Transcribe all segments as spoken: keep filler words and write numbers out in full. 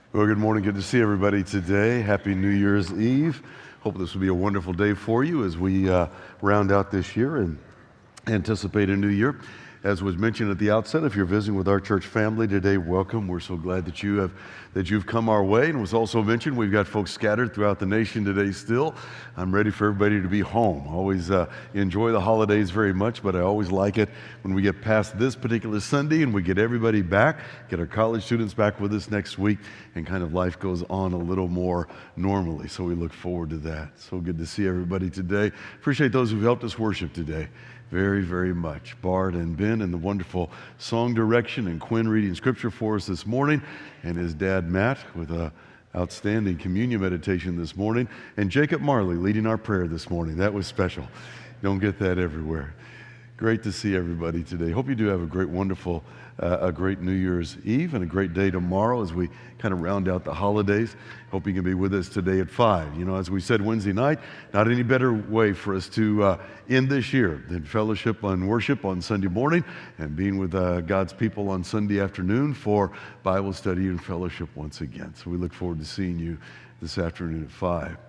Well, good morning. Good to see everybody today. Happy New Year's Eve. Hope this will be a wonderful day for you as we uh, round out this year and anticipate a new year. As was mentioned at the outset, if you're visiting with our church family today, welcome. We're so glad that you have that you've come our way. And it was also mentioned we've got folks scattered throughout the nation today still. I'm ready for everybody to be home. Always uh, enjoy the holidays very much, but I always like it when we get past this particular Sunday and we get everybody back, get our college students back with us next week, and kind of life goes on a little more normally. So we look forward to that. So good to see everybody today. Appreciate those who've helped us worship today. Very, very much. Bart and Ben and the wonderful song direction, and Quinn reading scripture for us this morning, and his dad Matt with a outstanding communion meditation this morning, and Jacob Marley leading our prayer this morning. That was special. Don't get that everywhere. Great to see everybody today. Hope you do have a great, wonderful, uh, a great New Year's Eve and a great day tomorrow as we kind of round out the holidays. Hope you can be with us today at five. You know, as we said Wednesday night, not any better way for us to uh, end this year than fellowship and worship on Sunday morning and being with uh, God's people on Sunday afternoon for Bible study and fellowship once again. So we look forward to seeing you this afternoon at five.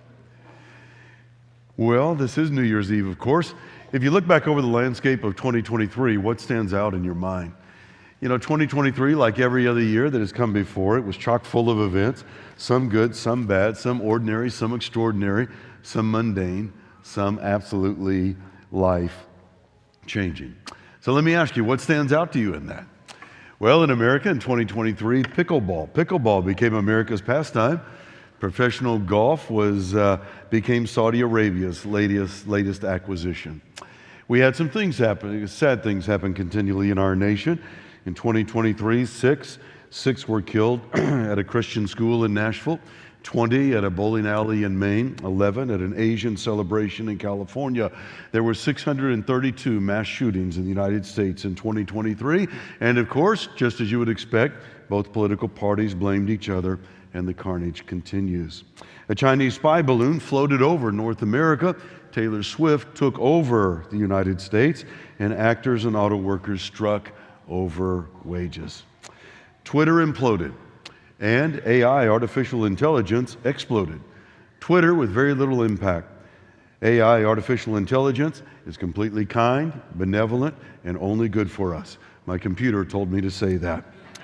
Well, this is New Year's Eve, of course. If you look back over the landscape of twenty twenty-three, what stands out in your mind? You know, twenty twenty-three, like every other year that has come before it, was chock full of events, some good, some bad, some ordinary, some extraordinary, some mundane, some absolutely life-changing. So let me ask you, what stands out to you in that? Well, in America in twenty twenty-three, pickleball. Pickleball became America's pastime. Professional golf was uh, became Saudi Arabia's latest latest acquisition. We had some things happen, sad things happen continually in our nation. In twenty twenty-three, six six were killed at a Christian school in Nashville, twenty at a bowling alley in Maine, eleven at an Asian celebration in California. There were six hundred thirty-two mass shootings in the United States in twenty twenty-three, and of course, just as you would expect, both political parties blamed each other, and the carnage continues. A Chinese spy balloon floated over North America. Taylor Swift took over the United States, and actors and auto workers struck over wages. Twitter imploded, and A I, artificial intelligence, exploded. Twitter with very little impact. A I, artificial intelligence, is completely kind, benevolent, and only good for us. My computer told me to say that.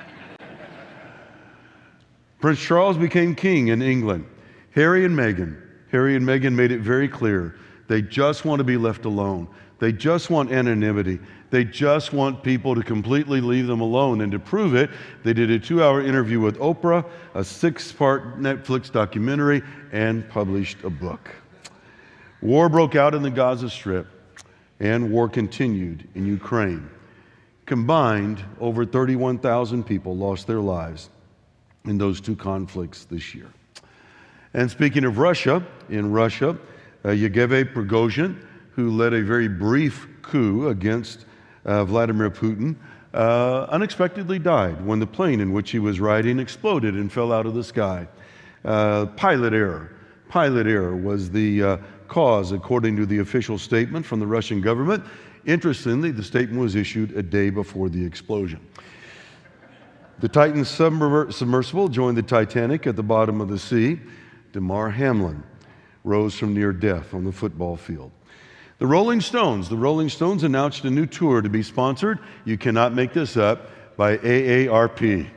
Prince Charles became king in England. Harry and Meghan, Harry and Meghan made it very clear. They just want to be left alone. They just want anonymity. They just want people to completely leave them alone. And to prove it, they did a two-hour interview with Oprah, a six-part Netflix documentary, and published a book. War broke out in the Gaza Strip, and war continued in Ukraine. Combined, over thirty-one thousand people lost their lives in those two conflicts this year. And speaking of Russia, in Russia, uh, Yevgeny Prigozhin, who led a very brief coup against uh, Vladimir Putin, uh, unexpectedly died when the plane in which he was riding exploded and fell out of the sky. Uh, pilot error. Pilot error was the uh, cause, according to the official statement from the Russian government. Interestingly, the statement was issued a day before the explosion. The Titan submersible joined the Titanic at the bottom of the sea. Damar Hamlin rose from near death on the football field. The Rolling Stones, the Rolling Stones announced a new tour to be sponsored, you cannot make this up, by A A R P.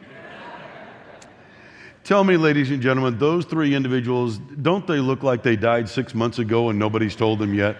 Tell me, ladies and gentlemen, those three individuals, don't they look like they died six months ago and nobody's told them yet?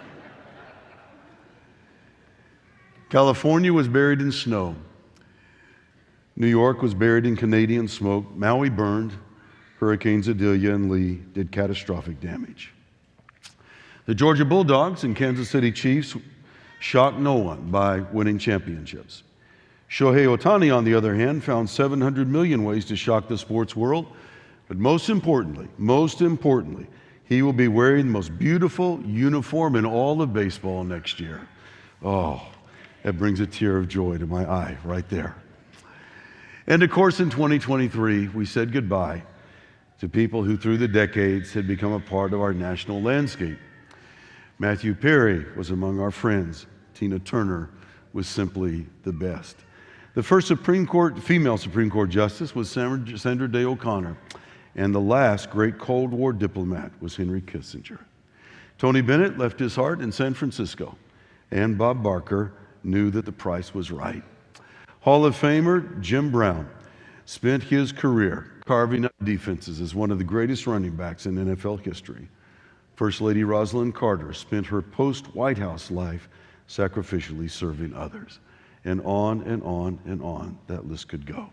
California was buried in snow. New York was buried in Canadian smoke. Maui burned. Hurricanes Adelia and Lee did catastrophic damage. The Georgia Bulldogs and Kansas City Chiefs shocked no one by winning championships. Shohei Ohtani, on the other hand, found seven hundred million ways to shock the sports world. But most importantly, most importantly, he will be wearing the most beautiful uniform in all of baseball next year. Oh, that brings a tear of joy to my eye right there. And of course, in twenty twenty-three, we said goodbye to people who through the decades had become a part of our national landscape. Matthew Perry was among our friends. Tina Turner was simply the best. The first Supreme Court, female Supreme Court justice was Sandra Day O'Connor, and the last great Cold War diplomat was Henry Kissinger. Tony Bennett left his heart in San Francisco, and Bob Barker knew that the price was right. Hall of Famer Jim Brown spent his career carving up defenses as one of the greatest running backs in N F L history. First Lady Rosalind Carter spent her post-White House life sacrificially serving others. And on and on and on that list could go.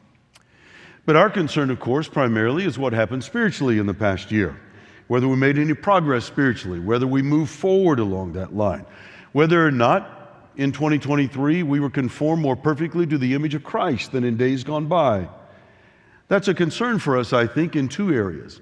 But our concern, of course, primarily is what happened spiritually in the past year. Whether we made any progress spiritually, whether we moved forward along that line, whether or not in twenty twenty-three we were conformed more perfectly to the image of Christ than in days gone by. That's a concern for us, I think, in two areas.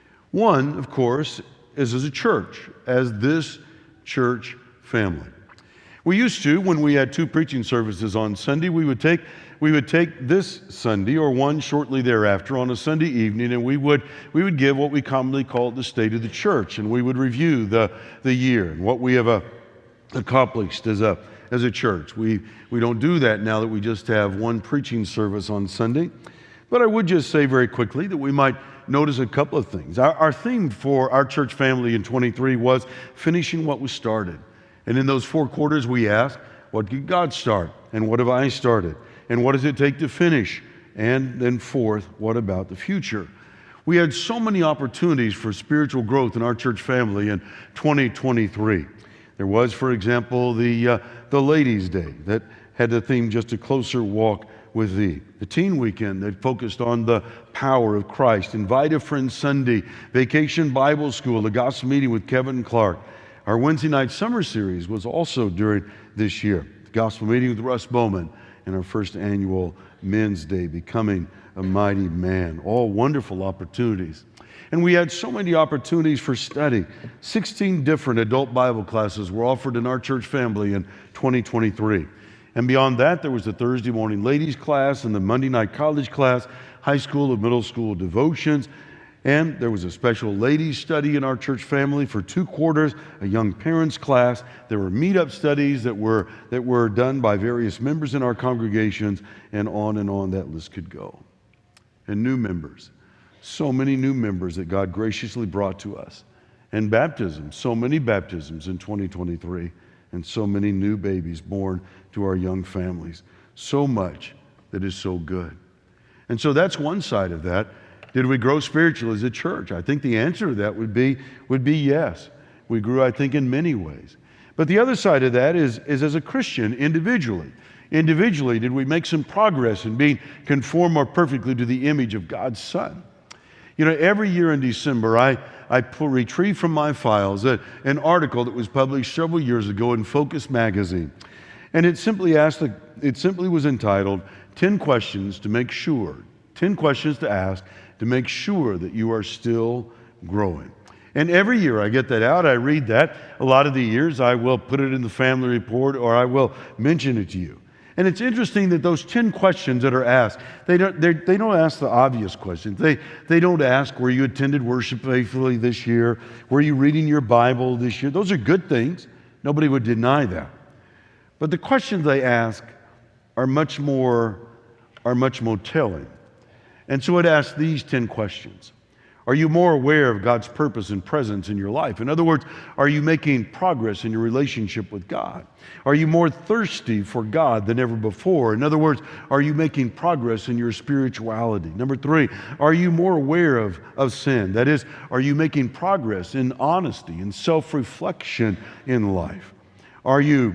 One, of course, is as a church, as this church family. We used to, when we had two preaching services on Sunday, we would take we would take this Sunday or one shortly thereafter on a Sunday evening, and we would we would give what we commonly call the state of the church, and we would review the the year and what we have uh, accomplished as a as a church. We we don't do that now that we just have one preaching service on Sunday. But I would just say very quickly that we might notice a couple of things. Our, our theme for our church family in twenty-three was finishing what was started. And in those four quarters we asked, what did God start? And what have I started? And what does it take to finish? And then fourth, what about the future? We had so many opportunities for spiritual growth in our church family in twenty twenty-three. There was, for example, the, uh, the Ladies' Day that had the theme Just a Closer Walk with Thee. The Teen Weekend that focused on the power of Christ. Invite a Friend Sunday. Vacation Bible School. The Gospel Meeting with Kevin Clark. Our Wednesday night summer series was also during this year. The Gospel Meeting with Russ Bowman and our first annual Men's Day, Becoming a Mighty Man. All wonderful opportunities. And we had so many opportunities for study. sixteen different adult Bible classes were offered in our church family in twenty twenty-three. And beyond that, there was the Thursday morning ladies class and the Monday night college class, high school and middle school devotions. And there was a special ladies study in our church family for two quarters, a young parents class. There were meetup studies that were, that were done by various members in our congregations, and on and on that list could go. And new members, so many new members that God graciously brought to us. And baptisms, so many baptisms in twenty twenty-three, and so many new babies born to our young families. So much that is so good. And so that's one side of that. Did we grow spiritually as a church? I think the answer to that would be, would be yes. We grew, I think, in many ways. But the other side of that is, is as a Christian, individually. Individually, did we make some progress in being conformed more perfectly to the image of God's Son? You know, every year in December, I, I pull, retrieve from my files a, an article that was published several years ago in Focus magazine. And it simply asked, it simply was entitled, ten questions to make sure, ten questions to ask to make sure that you are still growing. And every year I get that out, I read that. A lot of the years I will put it in the family report or I will mention it to you. And it's interesting that those ten questions that are asked, they don't, they don't ask the obvious questions. They, they don't ask, were you attended worship faithfully this year? Were you reading your Bible this year? Those are good things. Nobody would deny that. But the questions they ask are much more, are much more telling. And so it asks these ten questions. Are you more aware of God's purpose and presence in your life? In other words, are you making progress in your relationship with God? Are you more thirsty for God than ever before? In other words, are you making progress in your spirituality? Number three, are you more aware of, of sin? That is, are you making progress in honesty and self-reflection in life? Are you,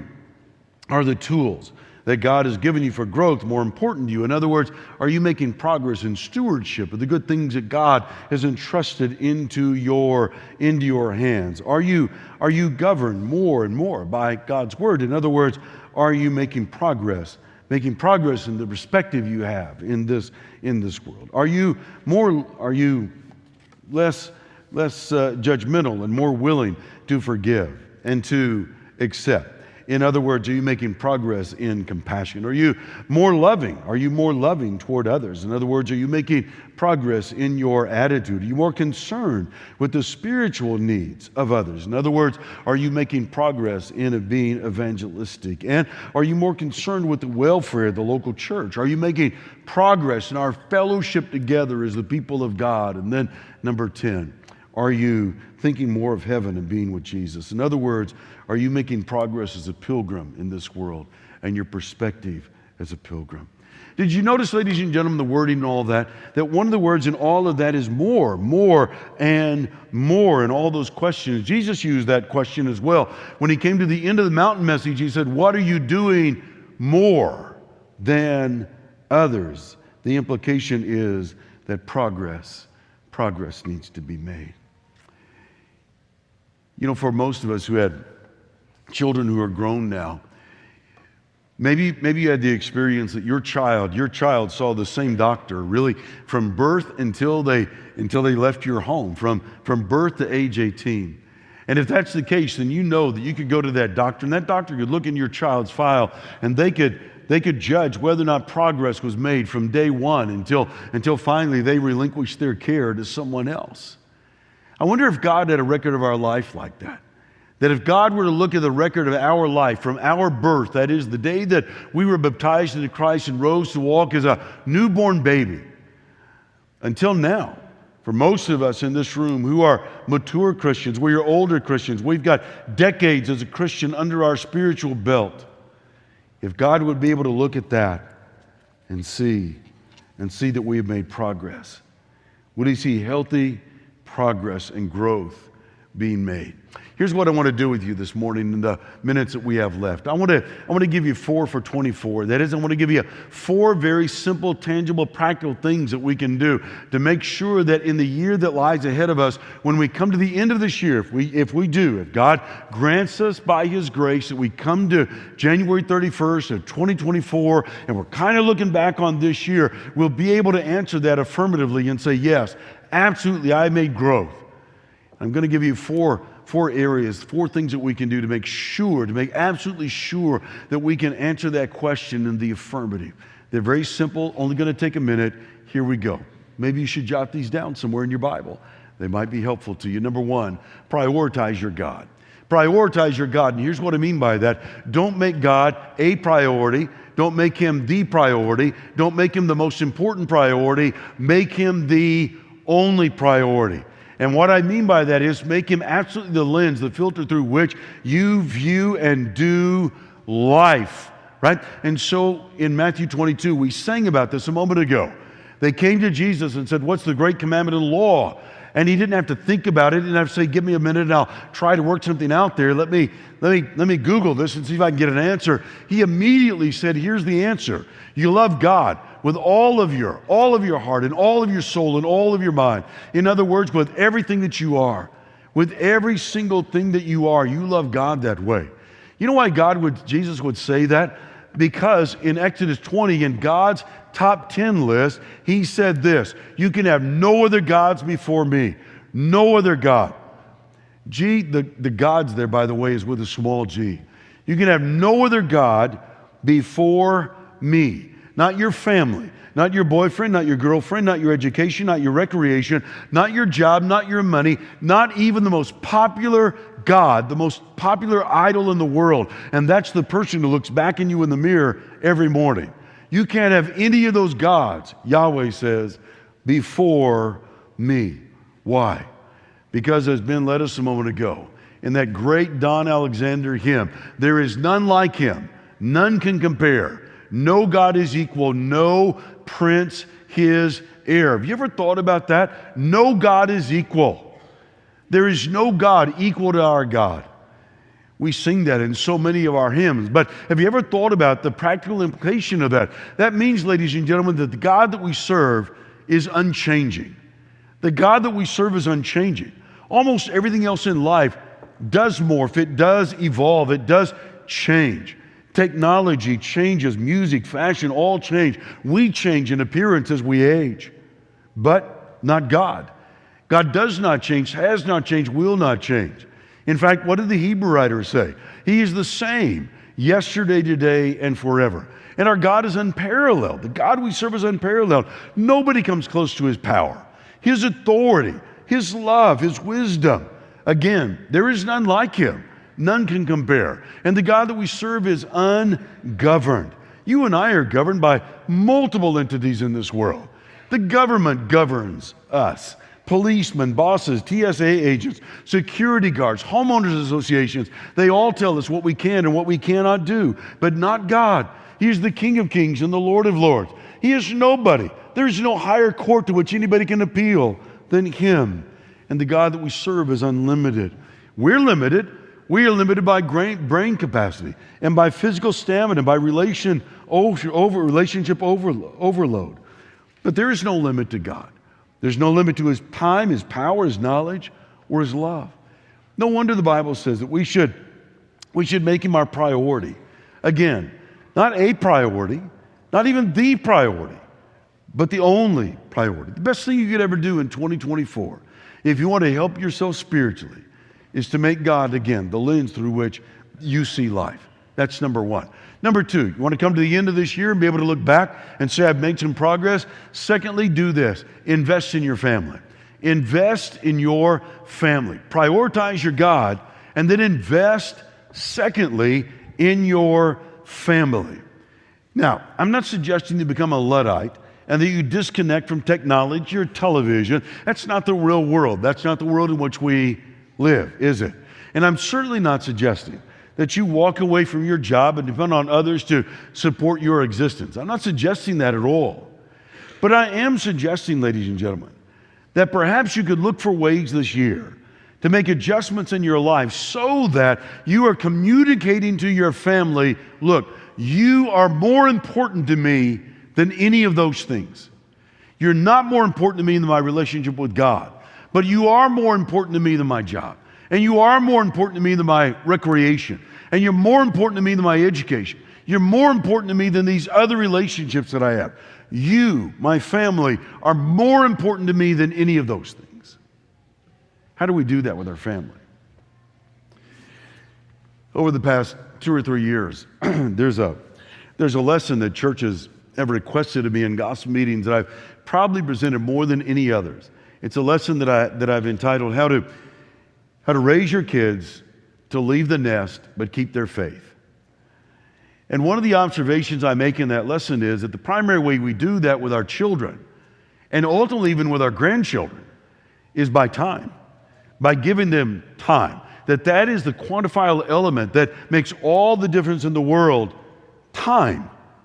are the tools that God has given you for growth more important to you? In other words, are you making progress in stewardship of the good things that God has entrusted into your, into your hands? Are you, are you governed more and more by God's Word? In other words, are you making progress, making progress in the perspective you have in this, in this world? Are you more, are you less, less uh, judgmental and more willing to forgive and to accept? In other words, are you making progress in compassion? Are you more loving? Are you more loving toward others? In other words, are you making progress in your attitude? Are you more concerned with the spiritual needs of others? In other words, are you making progress in being evangelistic? And are you more concerned with the welfare of the local church? Are you making progress in our fellowship together as the people of God? And then number ten, are you thinking more of heaven and being with Jesus? In other words, are you making progress as a pilgrim in this world and your perspective as a pilgrim? Did you notice, ladies and gentlemen, the wording and all that, that one of the words in all of that is more, more, and more in all those questions? Jesus used that question as well. When he came to the end of the mountain message, he said, what are you doing more than others? The implication is that progress, progress needs to be made. You know, for most of us who had children who are grown now, maybe, maybe you had the experience that your child, your child saw the same doctor really from birth until they, until they left your home, from, from birth to age eighteen. And if that's the case, then you know that you could go to that doctor, and that doctor could look in your child's file, and they could, they could judge whether or not progress was made from day one until, until finally they relinquished their care to someone else. I wonder if God had a record of our life like that. That if God were to look at the record of our life from our birth, that is the day that we were baptized into Christ and rose to walk as a newborn baby, until now, for most of us in this room who are mature Christians, we are older Christians, we've got decades as a Christian under our spiritual belt. If God would be able to look at that and see, and see that we have made progress, would He see healthy progress and growth being made? Here's what I want to do with you this morning in the minutes that we have left. I want to, I want to give you four for twenty-four. That is, I want to give you four very simple, tangible, practical things that we can do to make sure that in the year that lies ahead of us, when we come to the end of this year, if we, if we do, if God grants us by His grace that we come to January thirty-first of twenty twenty-four and we're kind of looking back on this year, we'll be able to answer that affirmatively and say, yes, absolutely, I made growth. I'm going to give you four Four areas, four things that we can do to make sure, to make absolutely sure that we can answer that question in the affirmative. They're very simple, only going to take a minute. Here we go. Maybe you should jot these down somewhere in your Bible. They might be helpful to you. Number one, prioritize your God. Prioritize your God. And here's what I mean by that. Don't make God a priority. Don't make Him the priority. Don't make Him the most important priority. Make Him the only priority. And what I mean by that is make Him absolutely the lens, the filter through which you view and do life, right? And so in Matthew twenty-two, we sang about this a moment ago. They came to Jesus and said, what's the great commandment in the law? And He didn't have to think about it. He didn't have to say, give me a minute and I'll try to work something out there. Let me, let me, let me Google this and see if I can get an answer. He immediately said, here's the answer. You love God with all of your, all of your heart and all of your soul and all of your mind. In other words, with everything that you are, with every single thing that you are, you love God that way. You know why God would, Jesus would say that? Because in Exodus twenty, in God's top ten list, He said this, you can have no other gods before me. No other God. G, the, the gods there, by the way, is with a small g. You can have no other God before me. Not your family, not your boyfriend, not your girlfriend, not your education, not your recreation, not your job, not your money, not even the most popular God, the most popular idol in the world. And that's the person who looks back in you in the mirror every morning. You can't have any of those gods, Yahweh says, before me. Why? Because as Ben led us a moment ago, in that great Don Alexander hymn, there is none like Him, none can compare. No God is equal, no prince His heir. Have you ever thought about that? No God is equal. There is no God equal to our God. We sing that in so many of our hymns. But have you ever thought about the practical implication of that? That means, ladies and gentlemen, that the God that we serve is unchanging. The God that we serve is unchanging. Almost everything else in life does morph, it does evolve, it does change. Technology changes, music, fashion, all change. We change in appearance as we age, but not God. God does not change, has not changed, will not change. In fact, what did the Hebrew writer say? He is the same yesterday, today, and forever. And our God is unparalleled. The God we serve is unparalleled. Nobody comes close to his power, his authority, his love, his wisdom. Again, there is none like him. None can compare. And the God that we serve is ungoverned. You and I are governed by multiple entities in this world. The government governs us. Policemen, bosses, T S A agents, security guards, homeowners associations, they all tell us what we can and what we cannot do, but not God. He is the King of Kings and the Lord of Lords. He is nobody. There is no higher court to which anybody can appeal than him. And the God that we serve is unlimited. We're limited. We are limited by brain capacity and by physical stamina, by relation over, over, relationship over, overload. But there is no limit to God. There's no limit to his time, his power, his knowledge, or his love. No wonder the Bible says that we should, we should make him our priority. Again, not a priority, not even the priority, but the only priority. The best thing you could ever do in twenty twenty-four, if you want to help yourself spiritually, is to make God, again, the lens through which you see life. That's number one. Number two, you want to come to the end of this year and be able to look back and say, I've made some progress? Secondly, do this. Invest in your family. Invest in your family. Prioritize your God, and then invest, secondly, in your family. Now, I'm not suggesting you become a Luddite and that you disconnect from technology or television. That's not the real world. That's not the world in which we live, is it? And I'm certainly not suggesting that you walk away from your job and depend on others to support your existence. I'm not suggesting that at all. But I am suggesting, ladies and gentlemen, that perhaps you could look for ways this year to make adjustments in your life so that you are communicating to your family, look, you are more important to me than any of those things. You're not more important to me than my relationship with God, but you are more important to me than my job. And you are more important to me than my recreation. And you're more important to me than my education. You're more important to me than these other relationships that I have. You, my family, are more important to me than any of those things. How do we do that with our family? Over the past two or three years, there's a, there's a lesson that churches have requested of me in gospel meetings that I've probably presented more than any others. It's a lesson that, I, that I've entitled, How to How to Raise Your Kids to Leave the Nest but Keep Their Faith. And one of the observations I make in that lesson is that the primary way we do that with our children, and ultimately even with our grandchildren, is by time, by giving them time. That that is the quantifiable element that makes all the difference in the world, time.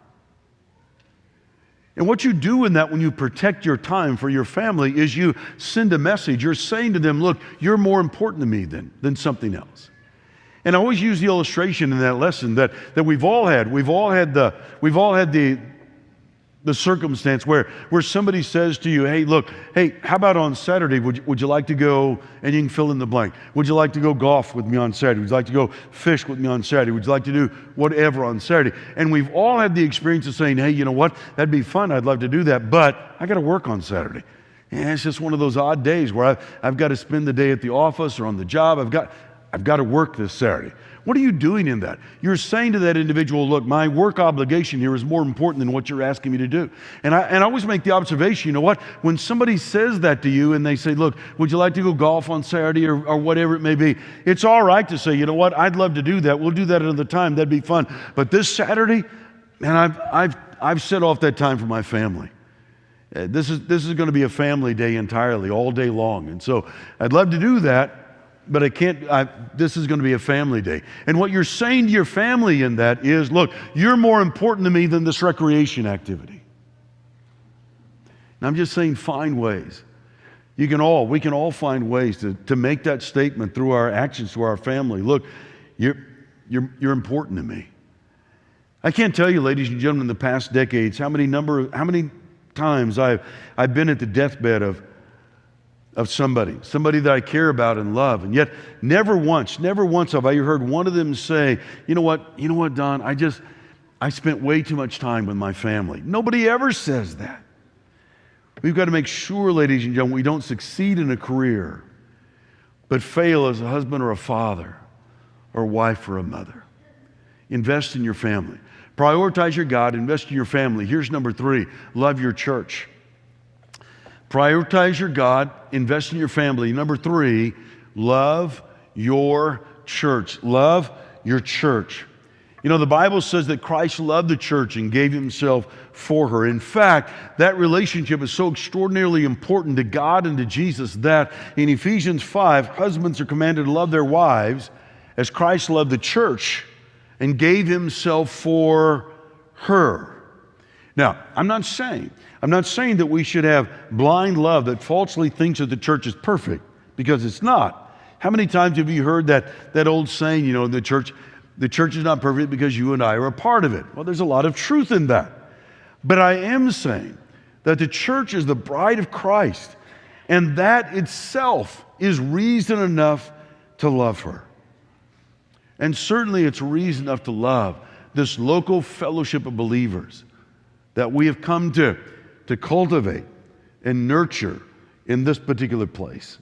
And what you do in that when you protect your time for your family is you send a message. You're saying to them, look, you're more important to me than, than something else. And I always use the illustration in that lesson that, that we've all had. We've all had the, we've all had the, the circumstance where, where somebody says to you, hey, look, hey, how about on Saturday, would you, would you like to go, and you can fill in the blank. Would you like to go golf with me on Saturday? Would you like to go fish with me on Saturday? Would you like to do whatever on Saturday? And we've all had the experience of saying, hey, you know what? That'd be fun. I'd love to do that, but I got to work on Saturday. And it's just one of those odd days where I've, I've got to spend the day at the office or on the job. I've got, I've got to work this Saturday. What are you doing in that? You're saying to that individual, look, my work obligation here is more important than what you're asking me to do. And I, and I always make the observation, you know what? When somebody says that to you and they say, look, would you like to go golf on Saturday or, or whatever it may be? It's all right to say, you know what? I'd love to do that. We'll do that another time. That'd be fun. But this Saturday, man, I've, I've, I've set off that time for my family. Uh, this is, this is going to be a family day entirely, all day long. And so I'd love to do that. But I can't, I, this is going to be a family day. And what you're saying to your family in that is, look, you're more important to me than this recreation activity. And I'm just saying find ways. You can all, we can all find ways to, to make that statement through our actions to our family. Look, you're, you're, you're important to me. I can't tell you, ladies and gentlemen, in the past decades, how many number, how many times I've, I've been at the deathbed of of somebody, somebody that I care about and love. And yet never once, never once have I heard one of them say, you know what, you know what, Don, I just, I spent way too much time with my family. Nobody ever says that. We've got to make sure, ladies and gentlemen, we don't succeed in a career, but fail as a husband or a father or a wife or a mother. Invest in your family. Prioritize your God, invest in your family. Here's number three, love your church. Prioritize your God, invest in your family. Number three, love your church. Love your church. You know, the Bible says that Christ loved the church and gave himself for her. In fact, that relationship is so extraordinarily important to God and to Jesus that in Ephesians five, husbands are commanded to love their wives as Christ loved the church and gave himself for her. Now, I'm not saying, I'm not saying that we should have blind love that falsely thinks that the church is perfect, because it's not. How many times have you heard that, that old saying, you know, the church, the church is not perfect because you and I are a part of it? Well, there's a lot of truth in that. But I am saying that the church is the bride of Christ, and that itself is reason enough to love her. And certainly it's reason enough to love this local fellowship of believers that we have come to, to cultivate and nurture in this particular place.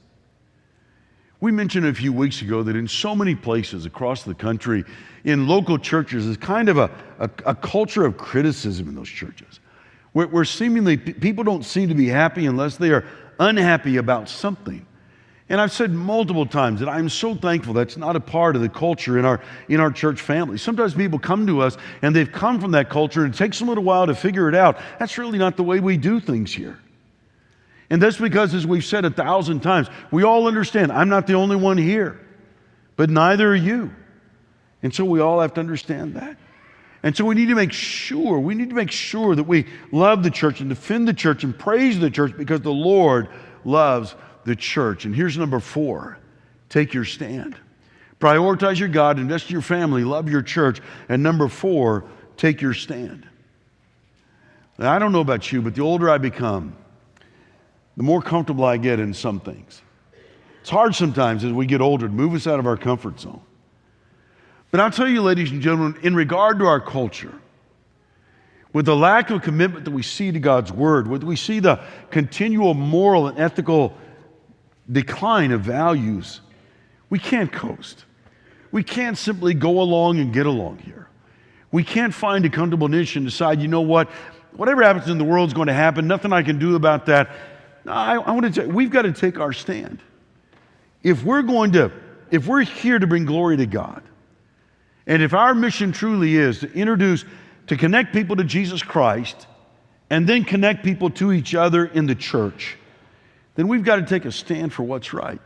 We mentioned a few weeks ago that in so many places across the country, in local churches, there's kind of a, a, a culture of criticism in those churches, where, where seemingly p- people don't seem to be happy unless they are unhappy about something. And I've said multiple times that I'm so thankful that's not a part of the culture in our, in our church family. Sometimes people come to us and they've come from that culture and it takes them a little while to figure it out. That's really not the way we do things here. And that's because, as we've said a thousand times, we all understand I'm not the only one here, but neither are you. And so we all have to understand that. And so we need to make sure, we need to make sure that we love the church and defend the church and praise the church, because the Lord loves the church. And here's number four, take your stand. Prioritize your God, invest in your family, love your church. And number four, take your stand. Now, I don't know about you, but the older I become, the more comfortable I get in some things. It's hard sometimes as we get older to move us out of our comfort zone. But I'll tell you, ladies and gentlemen, in regard to our culture, with the lack of commitment that we see to God's Word, with we see the continual moral and ethical decline of values, we can't coast. We can't simply go along and get along here. We can't find a comfortable niche and decide, you know what, whatever happens in the world is going to happen, nothing I can do about that. I, I want to tell you, we've got to take our stand. If we're going to, if we're here to bring glory to God, and if our mission truly is to introduce, to connect people to Jesus Christ, and then connect people to each other in the church, then we've got to take a stand for what's right.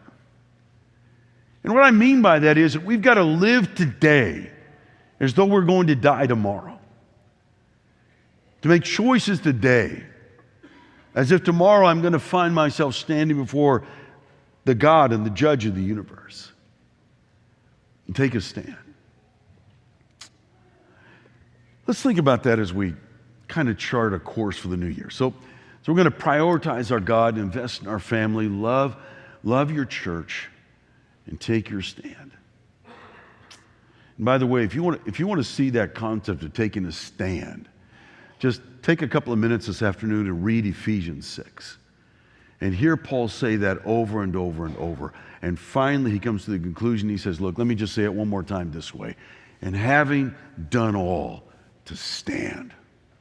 And what I mean by that is that we've got to live today as though we're going to die tomorrow. To make choices today as if tomorrow I'm going to find myself standing before the God and the judge of the universe. And take a stand. Let's think about that as we kind of chart a course for the new year. So, so we're going to prioritize our God, invest in our family, love, love your church, and take your stand. And by the way, if you want to, if you want to see that concept of taking a stand, just take a couple of minutes this afternoon and read Ephesians six. And hear Paul say that over and over and over. And finally he comes to the conclusion, he says, look, let me just say it one more time this way. And having done all, to stand.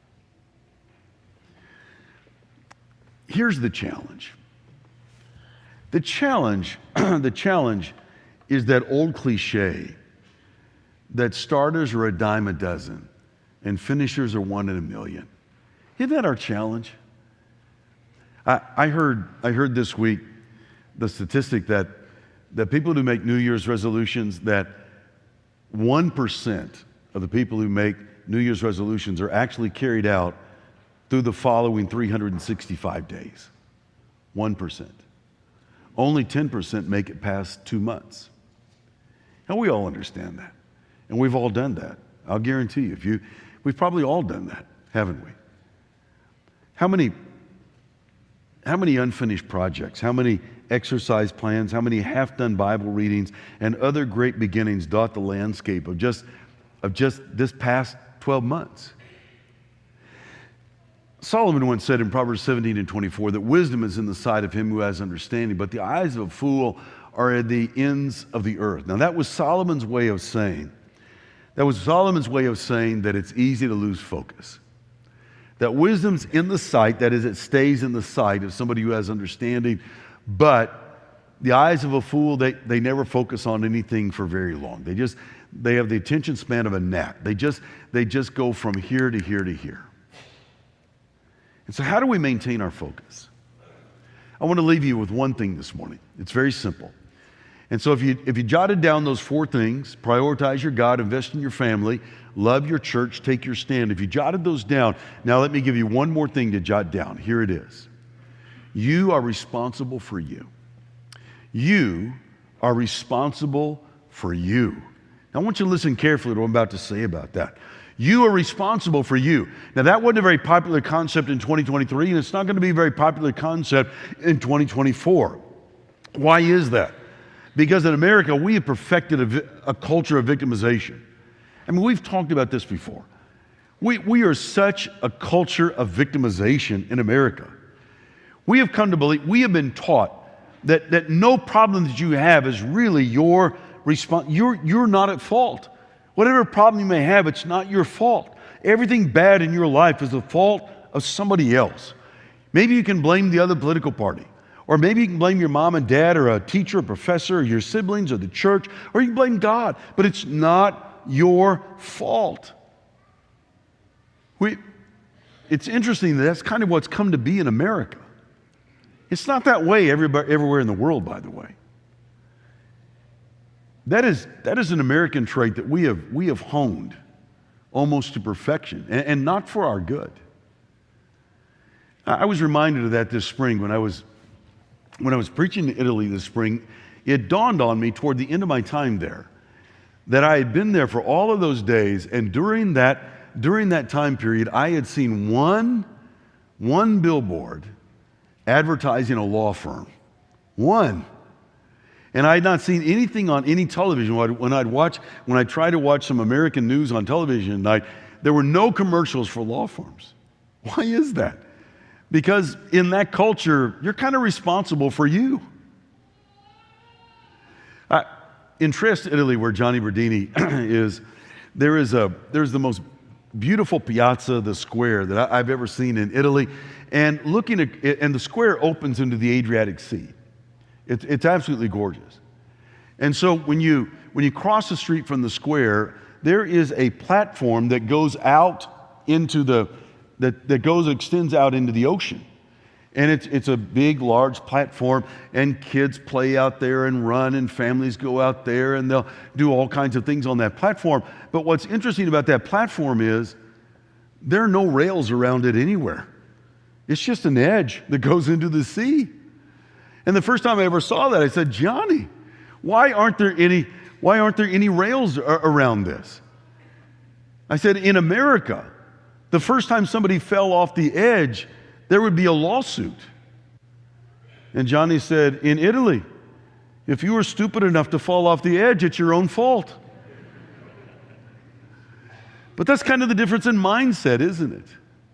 Here's the challenge. The challenge, the challenge is that old cliche that starters are a dime a dozen and finishers are one in a million. Isn't that our challenge? I, I heard I heard this week the statistic that that people who make New Year's resolutions, that one percent of the people who make New Year's resolutions are actually carried out through the following three hundred sixty-five days. one percent. Only ten percent make it past two months. And we all understand that. And we've all done that. I'll guarantee you, if you, we've probably all done that, haven't we? How many, how many unfinished projects, how many exercise plans, how many half-done Bible readings and other great beginnings dot the landscape of just, of just this past twelve months? Solomon once said in Proverbs seventeen and twenty-four that wisdom is in the sight of him who has understanding, but the eyes of a fool are at the ends of the earth. Now that was Solomon's way of saying That was Solomon's way of saying that it's easy to lose focus. That wisdom's in the sight, that is, it stays in the sight of somebody who has understanding, but the eyes of a fool, they, they never focus on anything for very long. They just, they have the attention span of a gnat. They just, they just go from here to here to here. And so how do we maintain our focus? I want to leave you with one thing this morning. It's very simple. And so if you, if you jotted down those four things, prioritize your God, invest in your family, love your church, take your stand. If you jotted those down, now let me give you one more thing to jot down. Here it is. You are responsible for you. You are responsible for you. Now I want you to listen carefully to what I'm about to say about that. You are responsible for you. Now that wasn't a very popular concept in twenty twenty-three, and it's not going to be a very popular concept in twenty twenty-four. Why is that? Because in America, we have perfected a, a culture of victimization. I mean, we've talked about this before. We, we are such a culture of victimization in America. We have come to believe, we have been taught that, that no problem that you have is really your response. You're, you're not at fault. Whatever problem you may have, it's not your fault. Everything bad in your life is the fault of somebody else. Maybe you can blame the other political party. Or maybe you can blame your mom and dad or a teacher or professor or your siblings or the church, or you can blame God, but it's not your fault. We, it's interesting that that's kind of what's come to be in America. It's not that way everybody, everywhere in the world, by the way. That is, that is an American trait that we have, we have honed almost to perfection, and, and not for our good. I was reminded of that this spring when I was When I was preaching to Italy this spring. It dawned on me toward the end of my time there that I had been there for all of those days, and during that, during that time period, I had seen one, one billboard advertising a law firm. One. And I had not seen anything on any television. When I'd watch, when I tried to watch some American news on television at night, there were no commercials for law firms. Why is that? Because in that culture, you're kind of responsible for you. Uh, in Trieste, Italy, where Johnny Berdini is, there is a there's the most beautiful piazza, the square that I, I've ever seen in Italy. And looking at and the square opens into the Adriatic Sea. It's it's absolutely gorgeous. And so when you when you cross the street from the square, there is a platform that goes out into the that, that goes, extends out into the ocean. And it's, it's a big, large platform, and kids play out there and run, and families go out there, and they'll do all kinds of things on that platform. But what's interesting about that platform is there are no rails around it anywhere. It's just an edge that goes into the sea. And the first time I ever saw that, I said, Johnny, why aren't there any, why aren't there any rails around this? I said, in America, the first time somebody fell off the edge, there would be a lawsuit. And Johnny said, in Italy, if you were stupid enough to fall off the edge, it's your own fault. But that's kind of the difference in mindset, isn't it?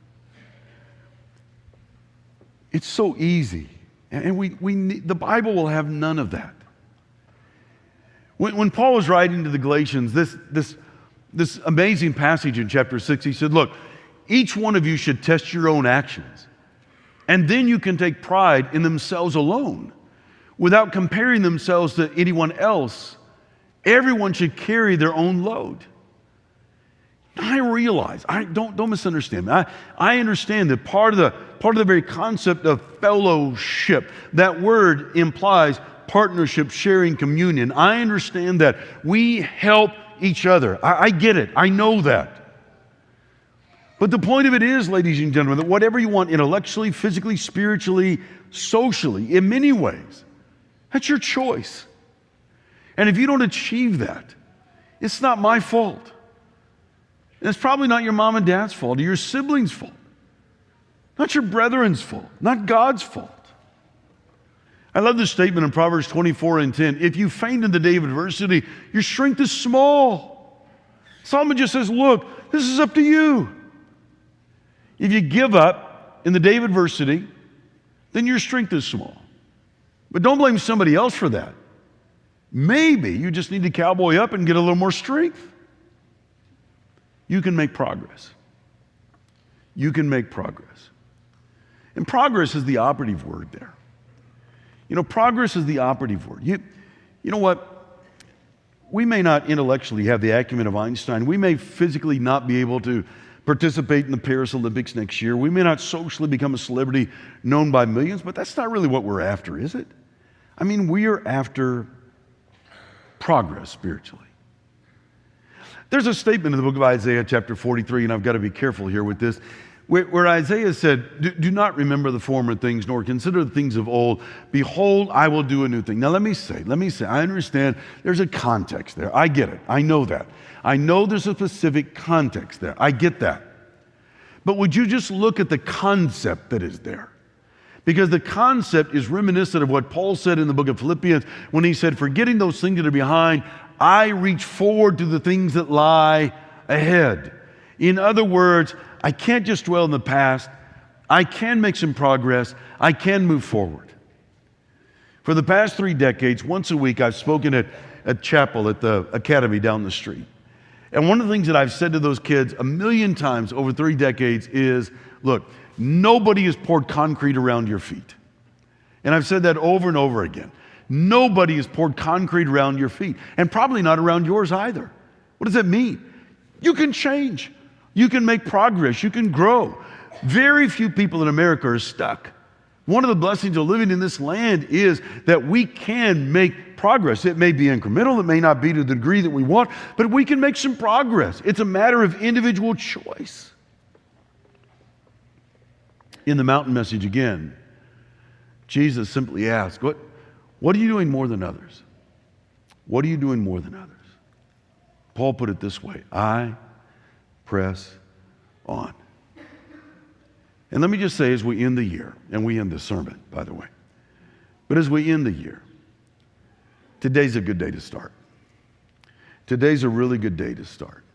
It's so easy. And we, we need, the Bible will have none of that. When, when Paul was writing to the Galatians, this, this, this amazing passage in chapter six, he said, look, each one of you should test your own actions. And then you can take pride in themselves alone without comparing themselves to anyone else. Everyone should carry their own load. I realize, I don't, don't misunderstand me. I, I understand that part of the part of the very concept of fellowship, that word implies partnership, sharing, communion. I understand that. We help each other. I, I get it. I know that. But the point of it is, ladies and gentlemen, that whatever you want intellectually, physically, spiritually, socially, in many ways, that's your choice. And if you don't achieve that, it's not my fault. And it's probably not your mom and dad's fault or your siblings' fault. Not your brethren's fault. Not God's fault. I love this statement in Proverbs twenty-four and ten. If you faint in the day of adversity, your strength is small. Solomon just says, look, this is up to you. If you give up in the day of adversity, then your strength is small. But don't blame somebody else for that. Maybe you just need to cowboy up and get a little more strength. you can make progress. You can make progress. And progress is the operative word there. You know, progress is the operative word. You, you know what? We may not intellectually have the acumen of Einstein. We may physically not be able to participate in the Paris Olympics next year. We may not socially become a celebrity known by millions, but that's not really what we're after, is it? I mean, we are after progress spiritually. There's a statement in the book of Isaiah, chapter forty-three, and I've got to be careful here with this, where, where Isaiah said, do, do not remember the former things, nor consider the things of old. Behold, I will do a new thing. Now, let me say, let me say, I understand there's a context there. I get it. I know that. I know there's a specific context there. I get that. But would you just look at the concept that is there? Because the concept is reminiscent of what Paul said in the book of Philippians when he said, forgetting those things that are behind, I reach forward to the things that lie ahead. In other words, I can't just dwell in the past. I can make some progress. I can move forward. For the past three decades, once a week, I've spoken at a chapel at the academy down the street. And one of the things that I've said to those kids a million times over three decades is, look, nobody has poured concrete around your feet. And I've said that over and over again. Nobody has poured concrete around your feet, and probably not around yours either. What does that mean? You can change. You can make progress. You can grow. Very few people in America are stuck. One of the blessings of living in this land is that we can make progress. It may be incremental. It may not be to the degree that we want, but we can make some progress. It's a matter of individual choice. In the mountain message again, Jesus simply asked, what, what are you doing more than others? What are you doing more than others? Paul put it this way, I press on. And let me just say as we end the year, and we end the sermon, by the way, but as we end the year, today's a good day to start. Today's a really good day to start.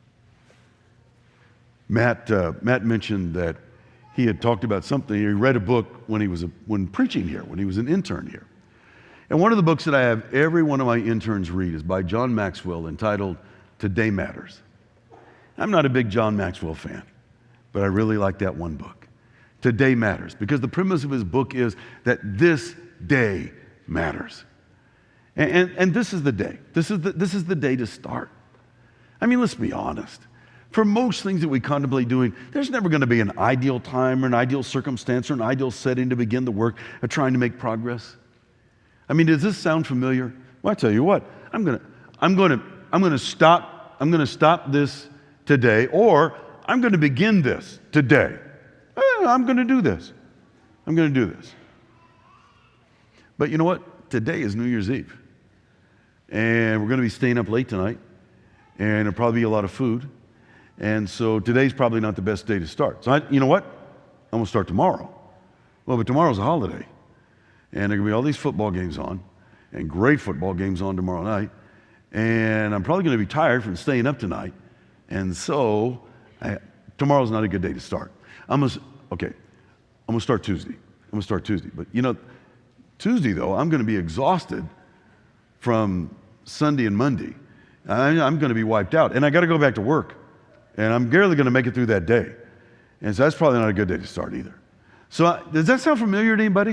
Matt, uh, Matt mentioned that he had talked about something. He read a book when he was a, when preaching here, when he was an intern here. And one of the books that I have every one of my interns read is by John Maxwell entitled Today Matters. I'm not a big John Maxwell fan, but I really like that one book. Today Matters, because the premise of his book is that this day matters. And, and, and this is the day. This is the, this is the day to start. I mean, let's be honest. For most things that we contemplate doing, there's never going to be an ideal time or an ideal circumstance or an ideal setting to begin the work of trying to make progress. I mean, does this sound familiar? Well, I tell you what, I'm going to, I'm going to, I'm going to stop, I'm going to stop this today, or I'm going to begin this today. I'm going to do this. I'm going to do this. But you know what? Today is New Year's Eve. And we're going to be staying up late tonight. And there'll probably be a lot of food. And so today's probably not the best day to start. So I, you know what? I'm going to start tomorrow. Well, but tomorrow's a holiday. And there are going to be all these football games on. And great football games on tomorrow night. And I'm probably going to be tired from staying up tonight. And so I, tomorrow's not a good day to start. I'm going to, okay, I'm going to start Tuesday. I'm going to start Tuesday. But you know, Tuesday though, I'm going to be exhausted from Sunday and Monday. I, I'm going to be wiped out. And I got to go back to work. And I'm barely going to make it through that day. And so that's probably not a good day to start either. So uh, does that sound familiar to anybody?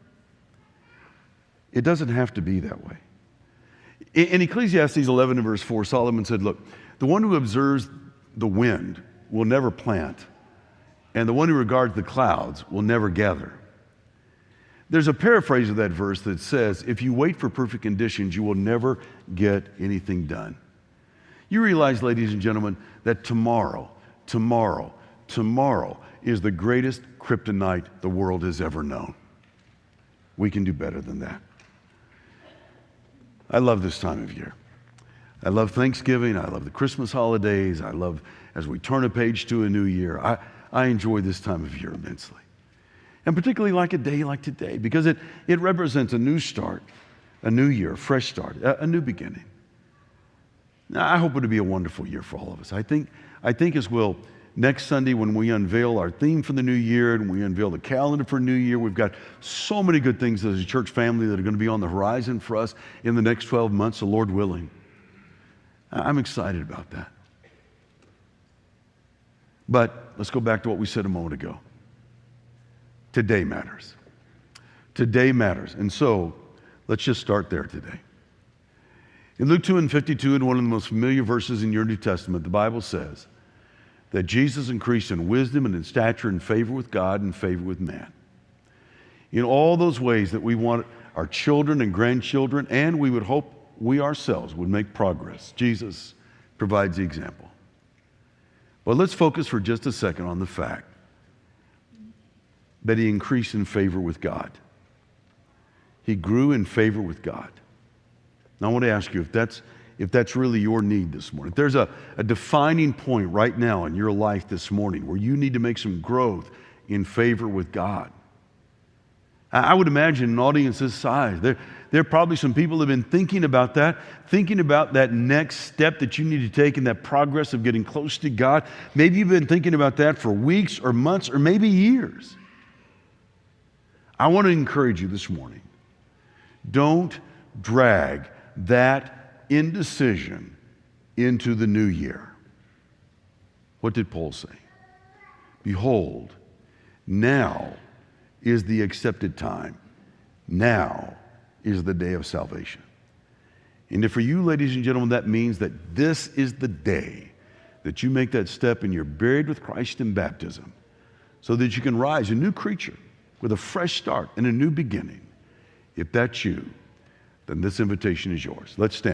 It doesn't have to be that way. In, in Ecclesiastes eleven and verse four, Solomon said, look, the one who observes the wind will never plant, and the one who regards the clouds will never gather. There's a paraphrase of that verse that says, if you wait for perfect conditions, you will never get anything done. You realize, ladies and gentlemen, that tomorrow, tomorrow, tomorrow is the greatest kryptonite the world has ever known. We can do better than that. I love this time of year. I love Thanksgiving. I love the Christmas holidays. I love as we turn a page to a new year. I, I enjoy this time of year immensely. And particularly like a day like today, because it, it represents a new start, a new year, a fresh start, a, a new beginning. Now, I hope it'll be a wonderful year for all of us. I think, I think as we'll, next Sunday when we unveil our theme for the new year and we unveil the calendar for new year, we've got so many good things as a church family that are going to be on the horizon for us in the next twelve months, the Lord willing. I'm excited about that. But let's go back to what we said a moment ago. Today matters. Today matters. And so let's just start there today. In Luke two and fifty-two, in one of the most familiar verses in your New Testament, the Bible says that Jesus increased in wisdom and in stature and favor with God and favor with man. In all those ways that we want our children and grandchildren, and we would hope we ourselves would make progress, Jesus provides the example. But let's focus for just a second on the fact that he increased in favor with God. He grew in favor with God. Now I want to ask you if that's, if that's really your need this morning. If there's a, a defining point right now in your life this morning where you need to make some growth in favor with God. I would imagine an audience this size, there, there are probably some people who have been thinking about that, thinking about that next step that you need to take in that progress of getting close to God. Maybe you've been thinking about that for weeks or months or maybe years. I want to encourage you this morning. Don't drag that indecision into the new year. What did Paul say? Behold, now is the accepted time. Now is the day of salvation. And if for you, ladies and gentlemen, that means that this is the day that you make that step and you're buried with Christ in baptism so that you can rise a new creature with a fresh start and a new beginning. If that's you, then this invitation is yours. Let's stand.